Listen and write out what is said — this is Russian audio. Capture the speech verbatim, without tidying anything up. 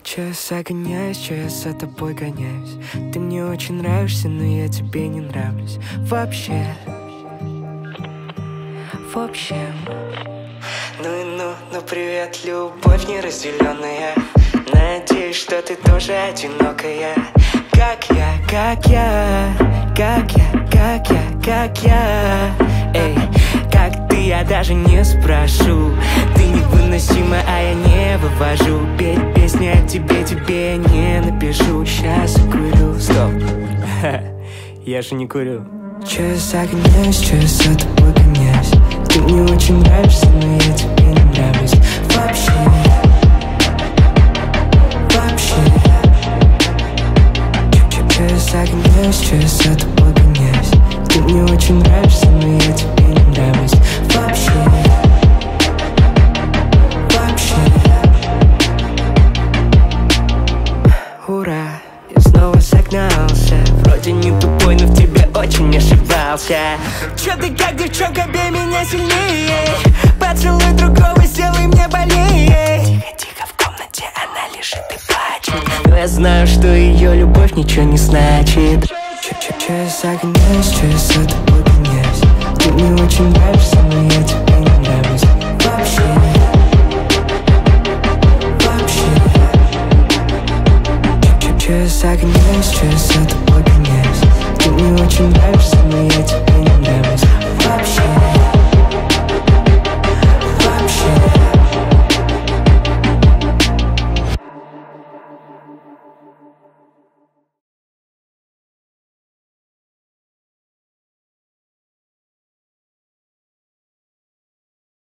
Че загоняюсь, че я за тобой гоняюсь. Ты мне очень нравишься, но я тебе не нравлюсь. Вообще, в общем. Ну и ну, ну привет, любовь неразделенная. Надеюсь, что ты тоже одинокая. Как я, как я, как я, как я, как я. Эй, как ты, я даже не спрошу. Ты невыносима, а я не вывожу. Петь песни о тебе, тебе не напишу. Сейчас закурю, стоп. Я же не курю. Че я загоняюсь, че я за тобой гоняюсь. Ты мне очень нравишься, но я тебе не нравлюсь. Вообще, вообще. Че я загоняюсь, че я за тобой гоняюсь. Ты мне очень нравишься, но я тебе не нравлюсь. Вообще, вообще. Ура, я снова согнался. Вроде не тупой, но в тебе очень ошибался. Чё ты как девчонка, бей меня сильнее. Поцелуй другого, сделай мне больнее. Тихо-тихо, в комнате она лежит и плачет. Но я знаю, что ее любовь ничего не значит. Че я загоняюсь, че я за тобой гоняюсь. Ты мне очень нравишься, но я тебе